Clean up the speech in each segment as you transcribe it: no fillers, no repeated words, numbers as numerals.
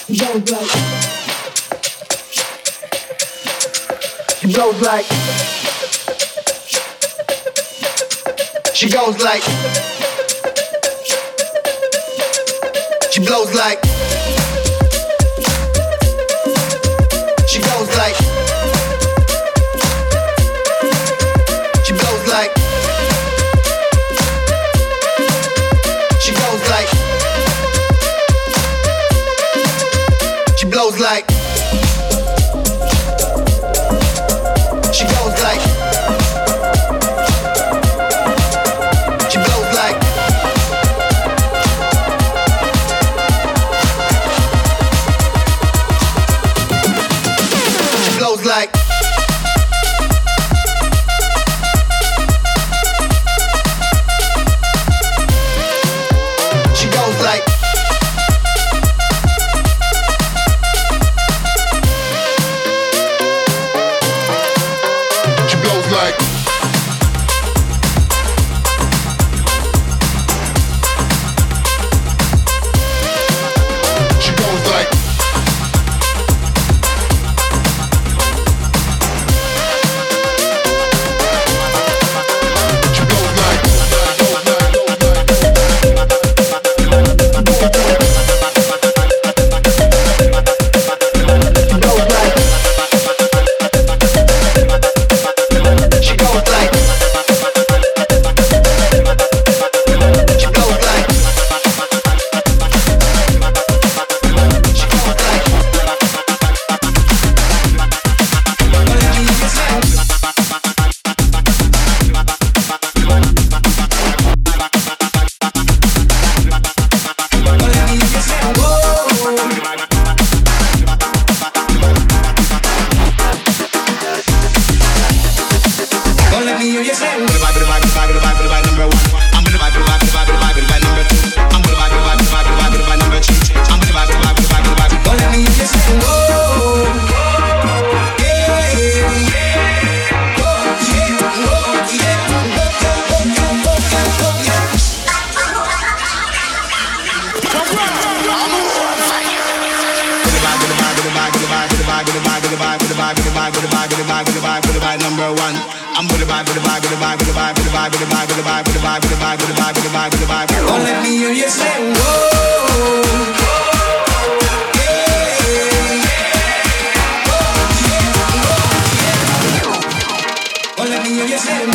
Blows like, she blows like, she goes like, she blows like, she goes like, she blows like, she goes like, she blows like, she goes like, she blows like, she blows like, she goes like, she blows like, she goes like, she blows like, she goes like, she blows like, she goes like. Don't let me hear you say, I'm gonna vibe, number one. I'm gonna vibe, number two. I'm gonna vibe, number three. I'm gonna vibe, don't let me hear you say, whoa, yeah, yeah, oh, yeah, oh, yeah, number one. I'm gonna vibe, don't let me hear you say, whoa. Don't let me hear you say,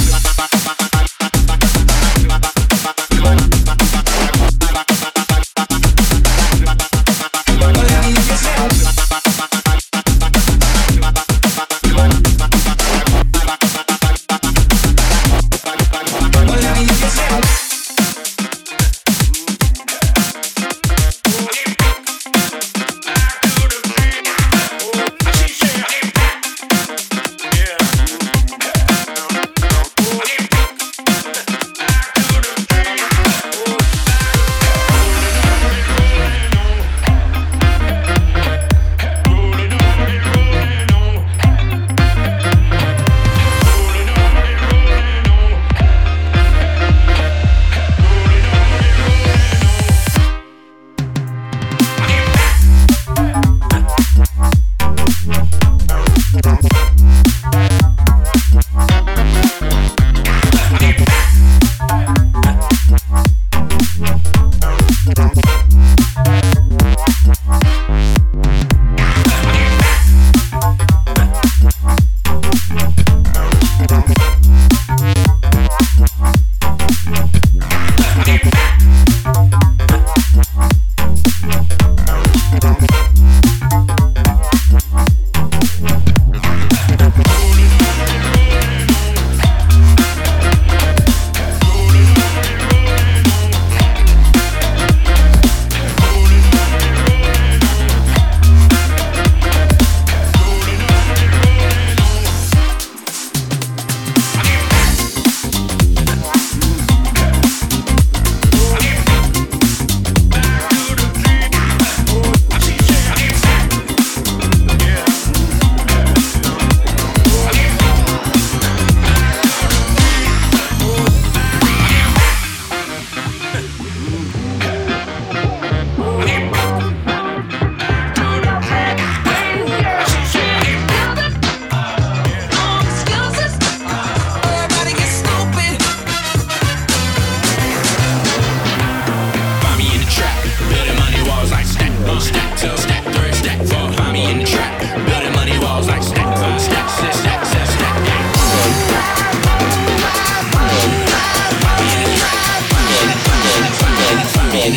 in.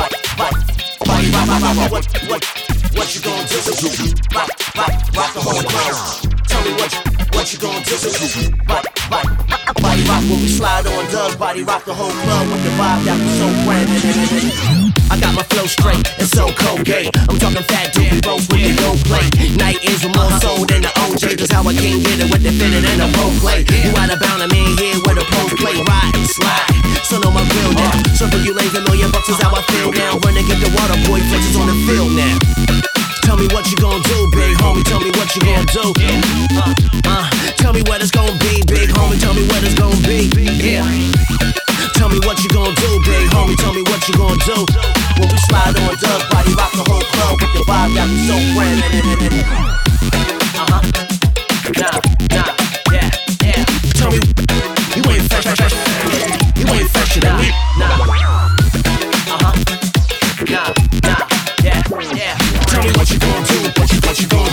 Body rock, what you gonna do? Rock the whole club. Tell me what you gonna do? Body rock when we slide on dubs. Body rock the whole club with the vibe that was so grand. I got my flow straight and so Colgate. I'm talking fat dude roast with the gold plate. Night is more soul than the OJ. Just how I can't get it with the fitted and the pole play. You out of bound, I'm in here with a pole play. Ride and slide, so know my real now. So for you lanes, $1 million is how I feel now. Run and get the water boy flexes on the field now. Tell me what you gon' do, big homie. Tell me what you gon' do. Tell me what it's gon' be, big homie. Tell me what it's gon' be. Yeah. Tell me what you gon' do, big homie. Tell me what you gon' do. When we slide on dubs, body rock the whole club with the vibe that we so grand. Yeah. Tell me you ain't fresh. You ain't fresher than me. Yeah. Tell me what you gon' do, what you gon' do.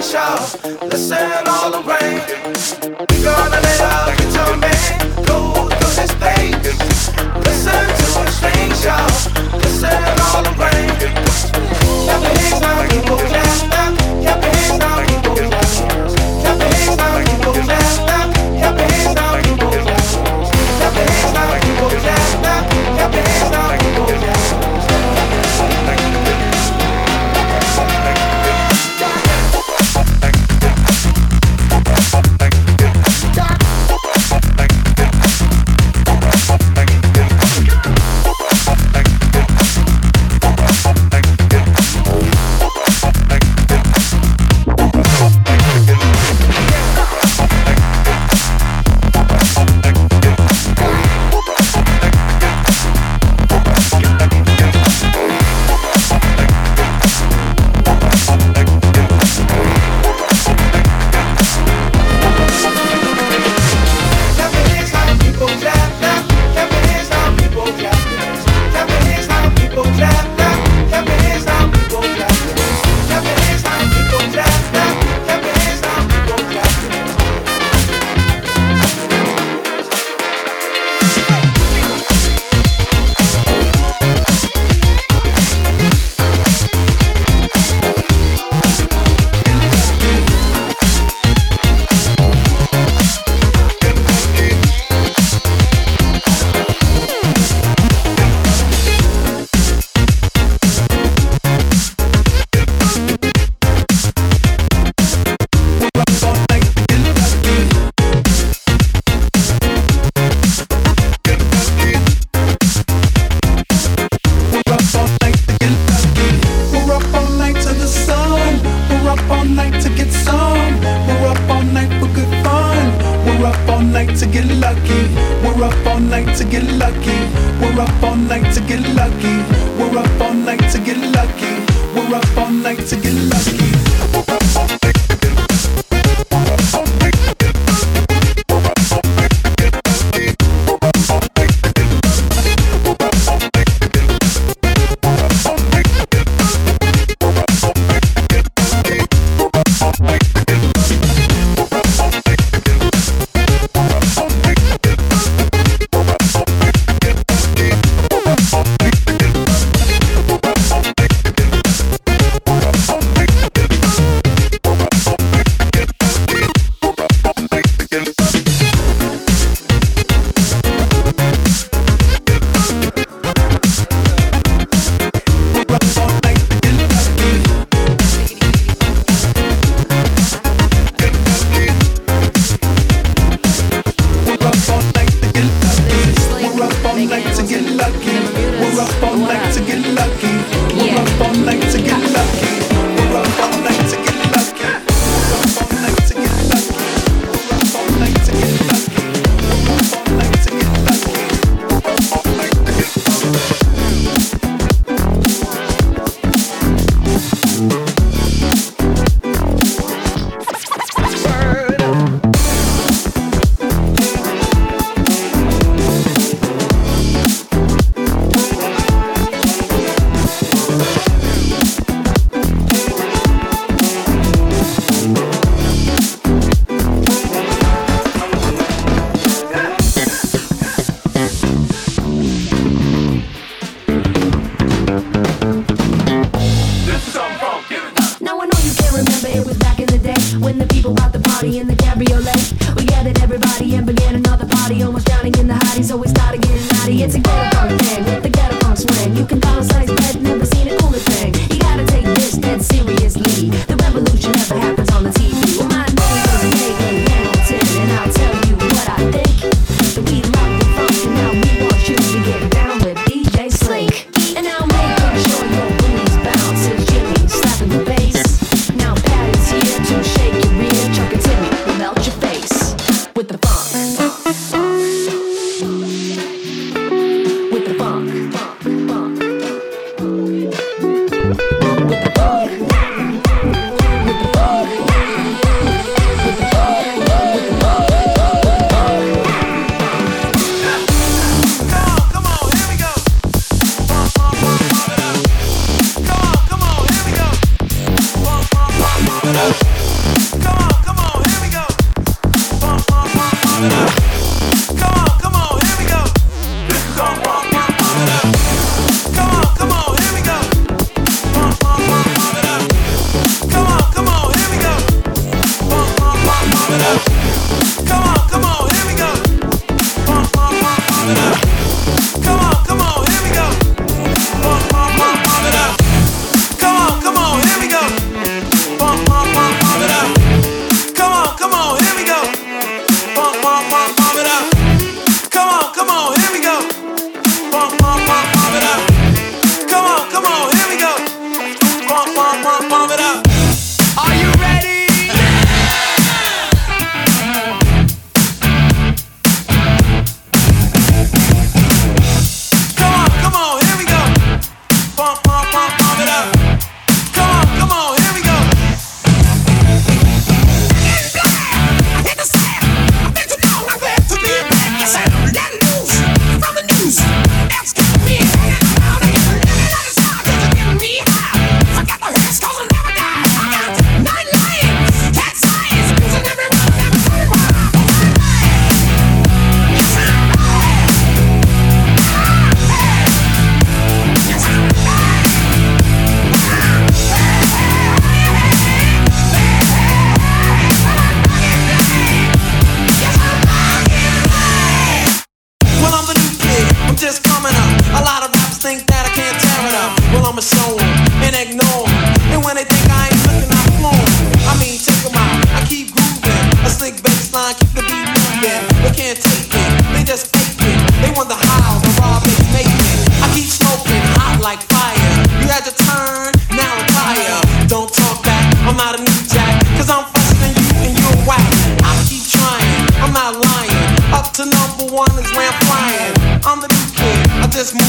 special. Listen all the rain. We gonna let our guitar man go through his pain. Listen to a stranger. Listen all the rain. Clap your hands now, people jam now. Clap your hands now, people jam. Clap your hands now, people jam now. Clap your hands now, people jam. Clap your hands now, people jam now. Clap your hands now, people jam.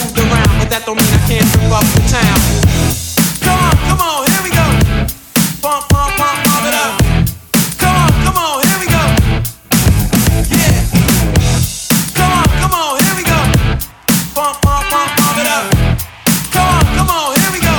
moved around, but that don't mean I can't trip up the town. Come on, here we go. Pump, pump, pump, pump it up. Come on, here we go. Yeah. Come on, here we go. Pump, pump, pump, pump it up. Come on, here we go.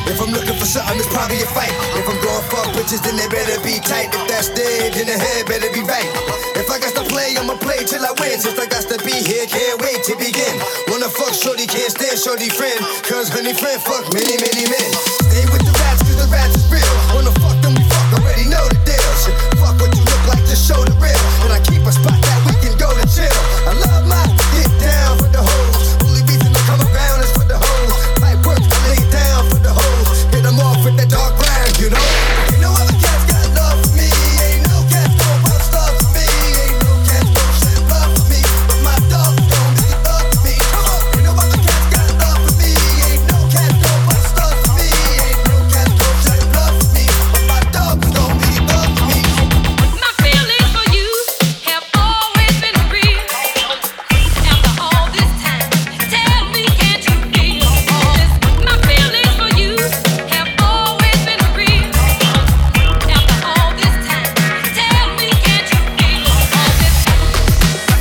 If I'm looking for something, it's probably a fight. If I'm going fuck bitches, then they better be tight. If that's dead, then the head better be right. If I got to play, I'ma play till I win. Since I got to be here, can't wait to begin. Wanna fuck shorty, can't stand shorty friend. Cause honey friend fuck many, many men. Stay with the rats, cause the rats is real. Wanna fuck them, we fuck, already know the deal. Shit, fuck what you look like, just show the real. And I keep a spot that we can go to chill. I love my get down for the hoes. Only reason I come around is for the hoes. Pipe work, I lay down for the hoes. Hit them off with that dark brown, you know. Ain't no other cats got love for me. Ain't no cats gon' post stuff for me. Ain't no cats gon' shed blood for me. But my dog gon' be love for me. Come on, ain't no other cats got love for me. Ain't no cats gon' post stuff for me. Ain't no cats gon' shed blood for me. But my dog gon' be love for me. My feelings for you have always been real. After all this time, tell me, can't you feel this? My feelings for you have always been real. After all this time, tell me, can't you feel this?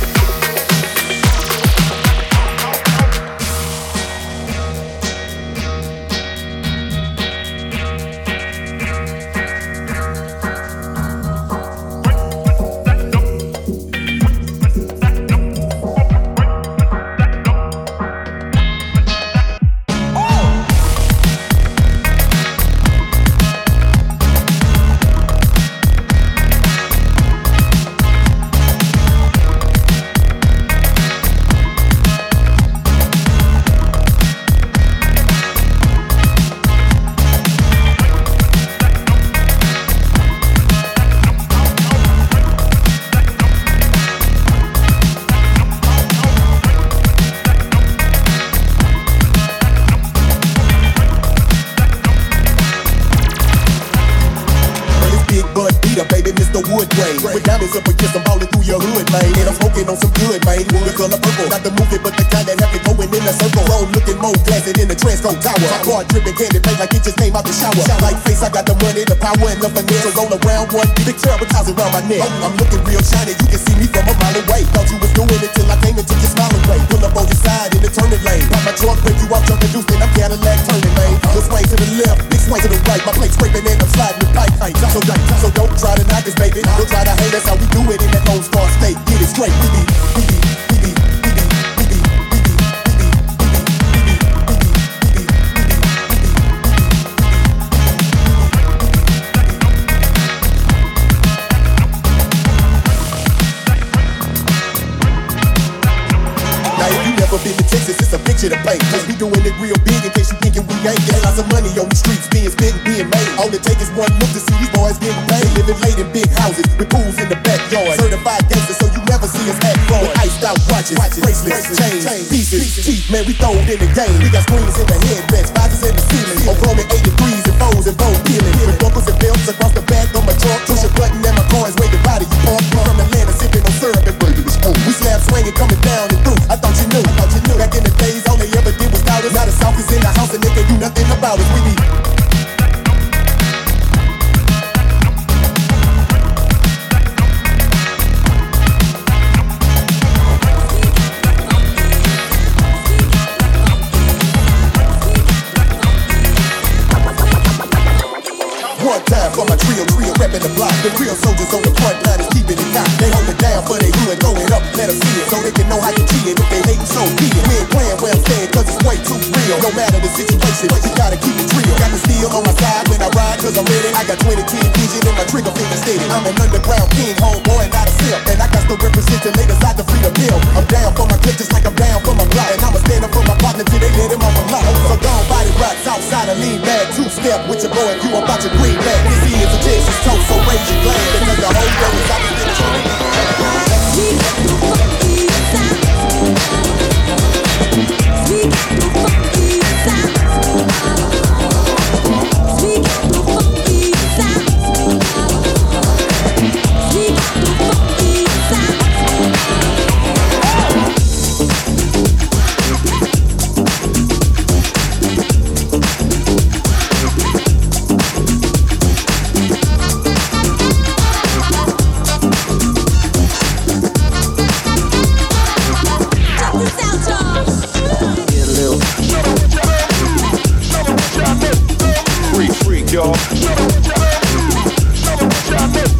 This big butt beater, baby, Mr. Woodway. With diamonds up against I'm ballin' through your hood, man. And I'm smoking on some good, man. The color purple, not the movie, but the kind that have it going in a circle. Road looking more classy than the Transco Tower. My car dripping candy paint like it just came out the shower. Like face, I got the money, the power, and the finesse. So roll around one big terrible ties around my neck. I'm looking real shiny, you can see me from a mile away. Thought you was doing it till I came and took your smile away. Pull up on your side in the turning lane. Pop my trunk, break you off, jump and juice, then I'm Cadillac turning lane. Little swing to the left, big swing to the right. My plate scraping and I'm sliding the pipe. So don't try to knock us, baby. Don't try to hate us, how we do it in that Lone Star State. Get it straight, we be. Never been to Texas, it's a picture to paint. Cause we doing it real big in case you thinking we ain't. Get lots of money on the streets, being spent and being made. All it take is one look to see these boys getting paid. Living late in big houses with pools in the backyard. Certified gangsters, so you never see us act fraud. With iced out watches, bracelets, chains, pieces, teeth, man, we throw it in the game. We got screens in the headrests, visors in the ceiling. On Roman 83s and foes and bone peeling. With buckles and belts across the back on my trunk. Push a button and my car is waiting by you park. From Atlanta, sipping on syrup and burning the spoon. We slab swinging, coming down and through. I thought you knew. Back in the days, all they ever did was doubt us. Now the South is in the house and they can do nothing about us. We be one time for my trio, reppin' the block. The real soldiers on the front line is keeping it hot. They hold it down for they hood, throw it up, let them see it. So they can know how you cheat it. If they hatin', so be it. We ain't playing where I'm staying, cause it's way too real. No matter the situation, you gotta keep it real. Got the steel on my side when I ride, cause I'm ready. I got 20 vision and my trigger finger steady. I'm an underground king, homeboy, not a simp. And I got to represent the ladies out to free the bill. I'm down for my clip just like I'm down for my block. And I'ma stand up for my partner till they let him off a lot. So gone body rocks outside a lean bag. Two-step with your boy, you about your green bag. This is a Texas toast, so raise your glass. Because the whole world is out to get y'all. Show me what y'all know. Show me what y'all know.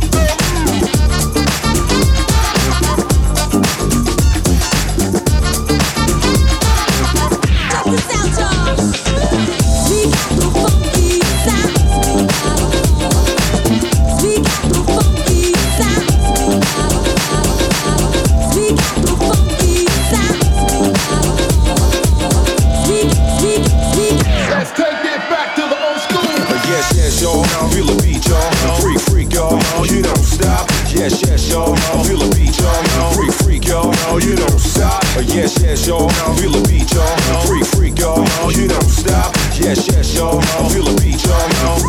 Yes, y'all, feel the beat, y'all. Freak, y'all. You don't stop. Yes, y'all, feel the beat, y'all.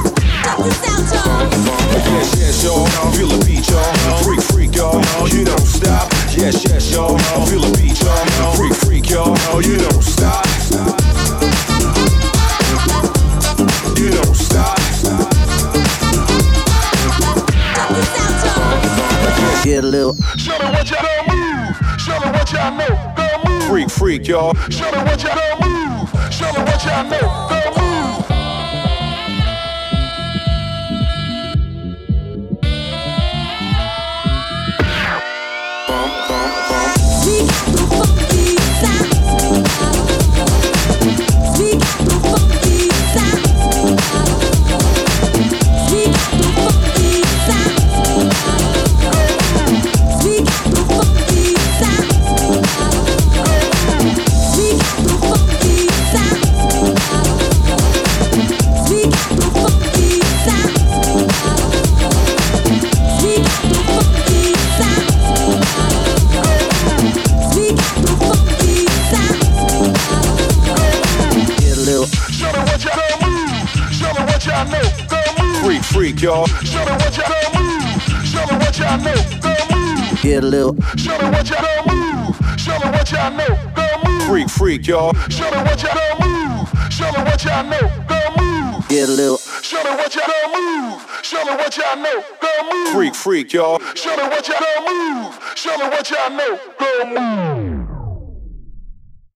Yes, y'all, feel the beat, y'all. Freak, y'all. You don't stop. Yes, y'all, feel the beat, y'all. Freak, y'all. You don't stop. You don't stop. Get a little. Show me what y'all don't move. Show me what y'all know. Freak, y'all. Show me what y'all don't move. Show me what y'all know. Don't move. Bump, bump, bump. We got the funky sound. We got the funky sound. We got the funky sound. We got the funky sound. Freak, y'all. Show me what y'all don't move. Show me what y'all know. Don't move. Get a little. Show me what y'all don't move. Show me what y'all know. Don't move. Freak, y'all. Show me what y'all don't move. Show me what y'all know. Don't move. Get a little. Show me what y'all don't move. Show me what y'all know. Don't move. Freak, y'all. Show me what y'all don't move. Show me what y'all know. Don't move.